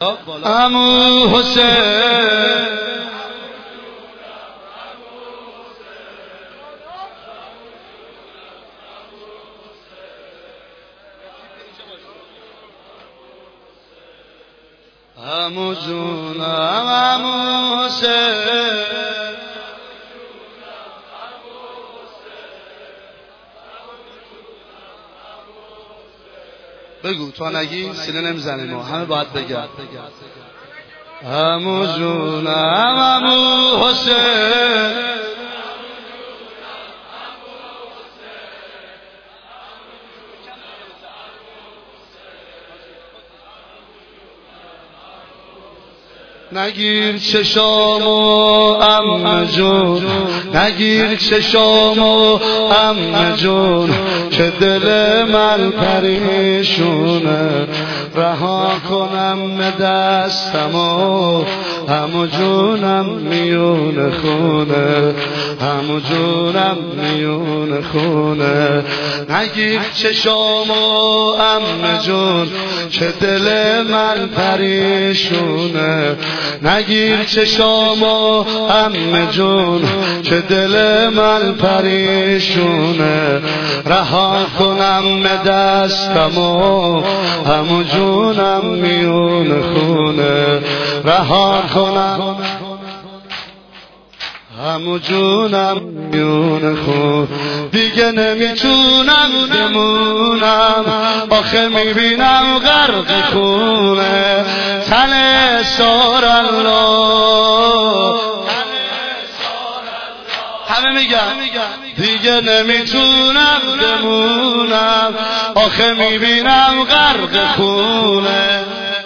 عمو حسین عمو جونم عمو حسین بگو تو نگی سینه نمیزنیم ما همه باید بگم عمو جونم عمو حسین نگیر چشامو عمو جون نگیر چشامو عمو جون که دل من پریشونه رها کنم دستمو عمو جونم میون خونه عمو جونم میون خونه نگیر چشامو عمو جون که دل من پریشونه نگیر چشامو عمو جون که دل من پریشونه رها کنم دستمو عمو جونم میون خونه رها کنم عمو جونم میون خون دیگه نمیتونم بمونم آخه میبینم غرق خونه تن سار الله همه میگن دیگه نمیتونم بمونم آخه میبینم غرق خونه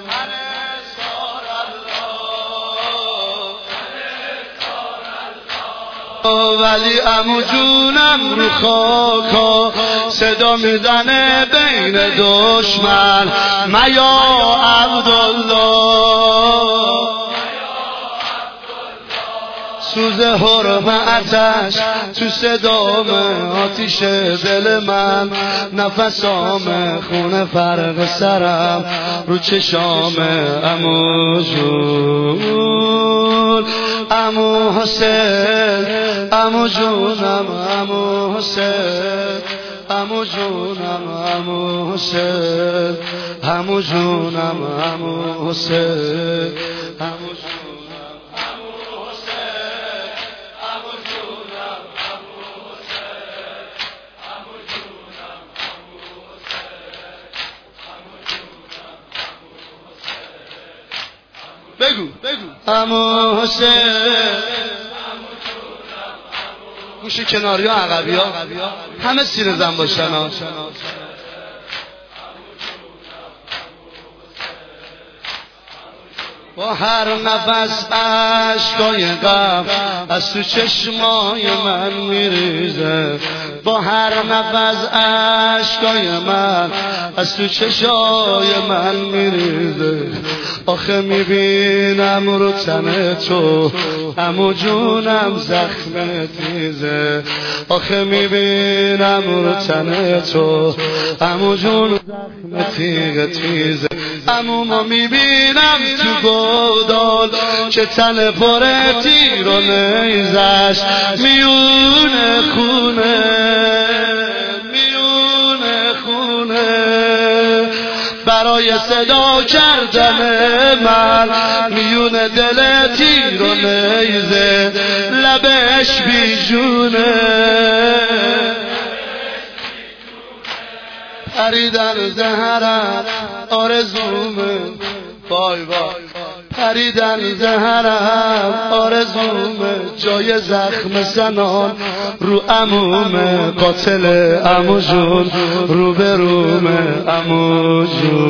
ولی عمو جونم رو خاکا صدا میزنه بین دشمن میا عبدالله سوز حرمتش تو صدام آتیش دل من نفسام خونه فرق سرم رو چشام عمو جون عمو حسین عمو جونم عمو حسین عمو جونم عمو حسین عمو جونم عمو حسین عمو جونم بگو عمو حسین گوشی کناری ها عقبی ها همه سینه زن باشن ها با هر نفس عشقای غم از تو چشمای من میریزه با هر نفس عشقای من از تو چشای من میریزه آخه میبینم رو تن تو عمو جونم زخم تیزه آخه میبینم رو تن تو عمو جون زخم تیغ تیزه عمو ما میبینم تو گودال که تن پر تیر و نیزش میونه خونه برای صدا کردن من میون دل تیر و نیزه لبش بیجونه پریدن زهرم آرزومه وای وای پریدن زهرم آرزومه جای زخم زنان رو عمومه قاتل عمو جون رو به رومه عمو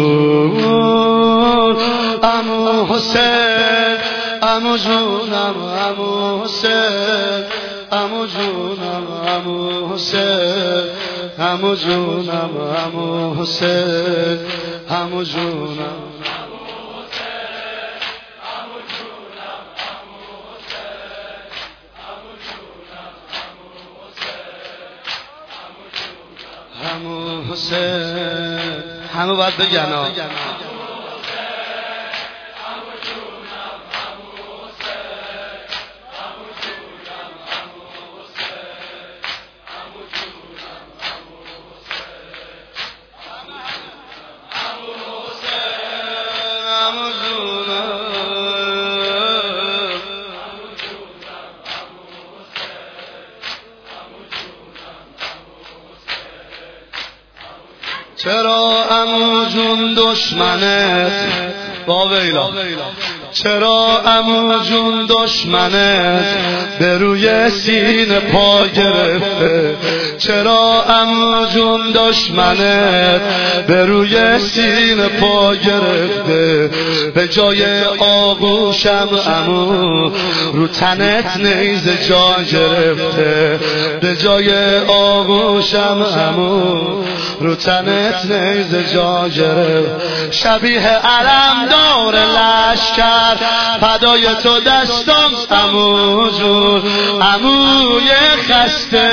جون عمو حسین عمو جونم عمو حسین عمو جونم عمو حسین عمو جونم عمو حسین عمو جونم عمو حسین همه باید بگن چرا عمو جون دشمنت با ویلا، چرا عمو جون دشمنت به روی سینه پا گرفته، چرا عمو جون دشمنت به روی سینه پا گرفته، به جای آغوشم عمو رو تنت نیزه جا گرفته، به جای آغوشم عمو رو تنت نیزه جا گرفت. شبیه علمدار لشکر فدای تو دستم عمو جون، عموی خسته،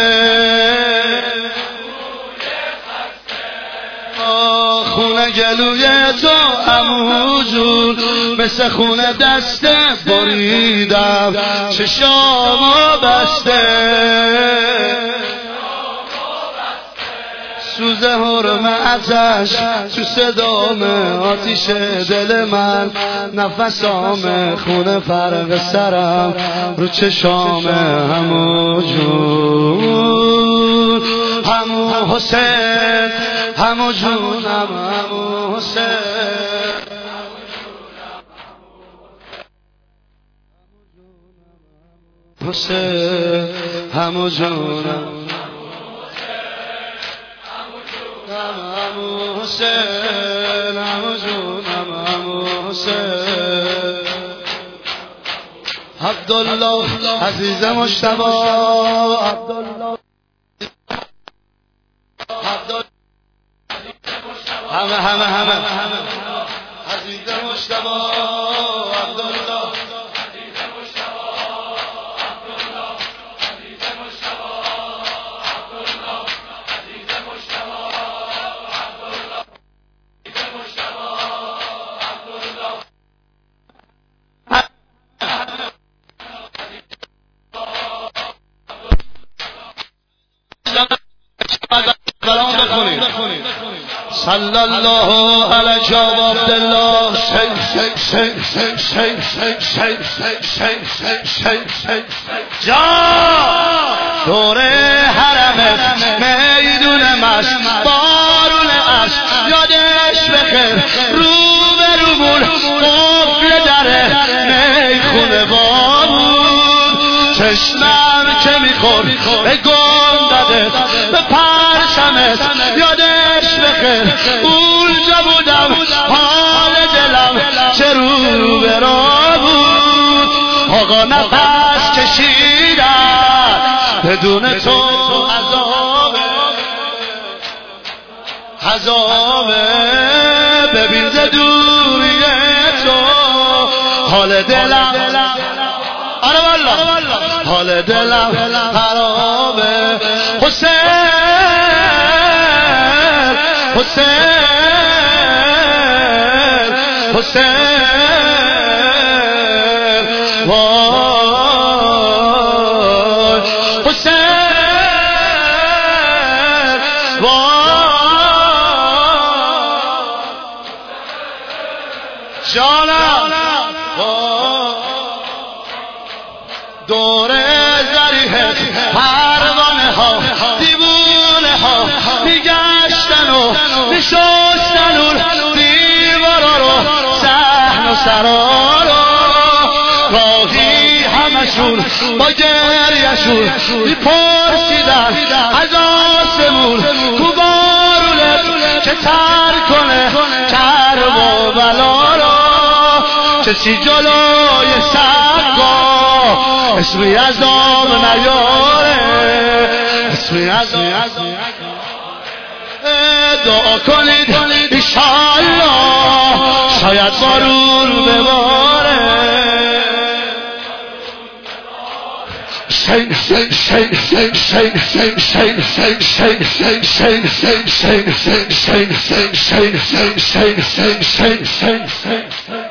خونه گلوی تو عمو جون، مثل خونه دسته بریدم چشامو بسته، سوز حرمتش تو صدام آتیش دل من، نفسام خونه فرق سرم رو چشام عمو جون، عمو حسین، عمو جونم عمو حسین، حسین عمو جونم عمو حسین، عمو جونم عمو حسین، عبدالله عزیز مجتبی، عبدالله همه عزیز مجتبی، عبدالله صلی الله علیه و عبدالله جا دور حرمت میدون مشت بارون عشق یادش بخیر، رو به رومون قفل دره میخونه بامون، چشمم که میخور به گنددت به پرشمت یادش بخیر، اونجا بودم حال دلم چه رو به را بود، آقا نفس کشیدن بدون تو عذابه، ببین ز دوری تو حال دلم، آره والله حال دلم خرابه، حسین حسین حسین وای حسین وای جانم دور زریحت پروانه ها دیوونه ها میگشتن و میشستن و دیوارا رو صحن و سرا رو، راهی همشون با گریهشون میپرسیدن از آسمون کو بارونت که تر کنه کرب و بلا رو، کسی جلوی سقا اسمی از آب نیاره، اسمی از دعا کنید ایشالله شاید بارون بباره، شین